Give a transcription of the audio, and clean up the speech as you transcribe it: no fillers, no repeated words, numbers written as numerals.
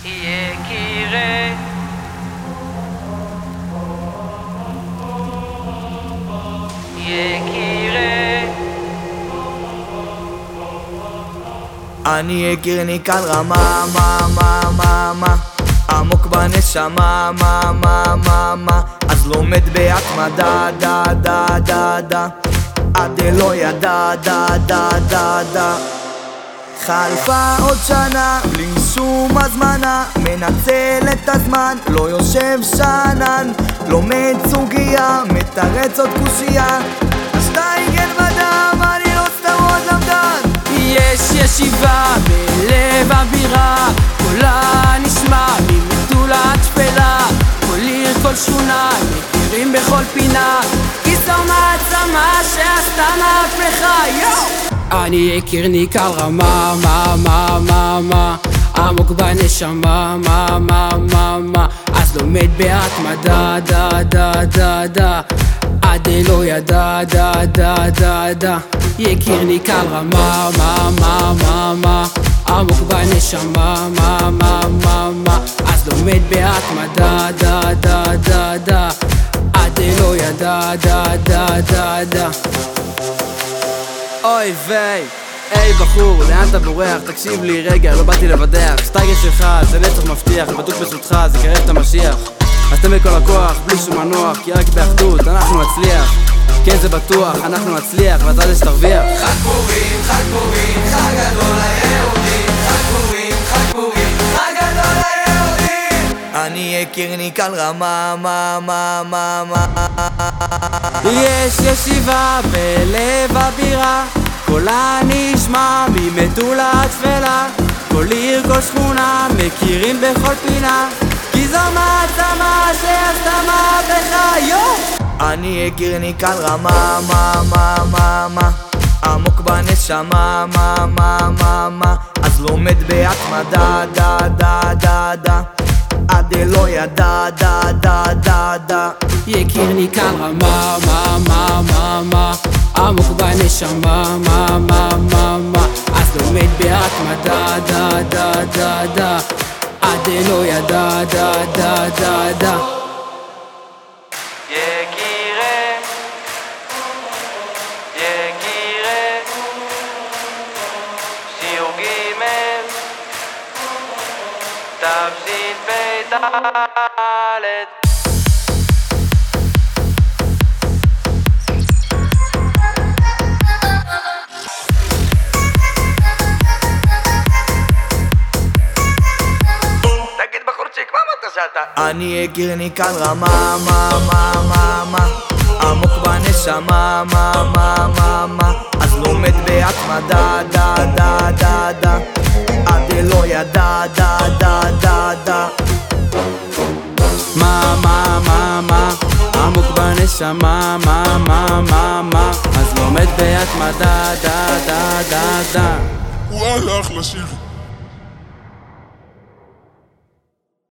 יקירי יקירי אני יקיר ניקל רמה מה עמוק בנשמה מה אז לומד בהתמדה דה עד אלוה ידע דה חלפה עוד שנה בלי שום הזמנה מנצל את הזמן לא יושב שנן לומד סוגיה מתרץ עוד קושייה השטייגן בדם אני לא סתם עוד למדן יש ישיבה בלב הבירה קולה נשמע ממטולה עד שפלה כל עיר כל שכונה מכירים בכל פינה כי זו מעצמה שעשתה מהפכה אני יקיר ניקל רמה מה עמוק בנשמה מה אז לומד בהתמדה דה עד אלוה ידע דה יקיר ניקל רמה מה עמוק בנשמה מה אז לומד בהתמדה דה עד אלוה ידע דה אוי ויי היי בחור, לאן אתה בורח? תקשיב לי רגע, לא באתי לבדח שטייגן שלך, זה נצח מבטיח בדוק בזכותך, זה קרב את המשיח אז תן בכל הכוח, בלי שום מנוח כי רק באחדות, אנחנו נצליח כן זה בטוח, אנחנו נצליח ואתה זה שתרוויח חג פורים, חג גדול ליהודים חג פורים, חג גדול ליהודים אני יקיר ניקל רמה מה יש ישיבה בלב הבירה קולה נשמע ממטולה עד שפלה כל עיר כל שכונה מכירים בכל פינה כי זו מעצמה שעשתה מהפכה אני יקיר ניקל רמה מה עמוק בנשמה מה אז לומד בהתמדה דה עד אלוה ידע דה יקיר ניקל רמה מה עמוק בנשמה מה אז לומד בהתמדה דה עד אלוה ידע דה יקירי שיעור ג' תשפ"ד אני יקיר ניקל רמה מה עמוק בנשמה מה אז לומד בהתמדה דה עד אלוה ידע דה מה עמוק בנשמה מה אז לומד בהתמדה דה הוא הלך לשיר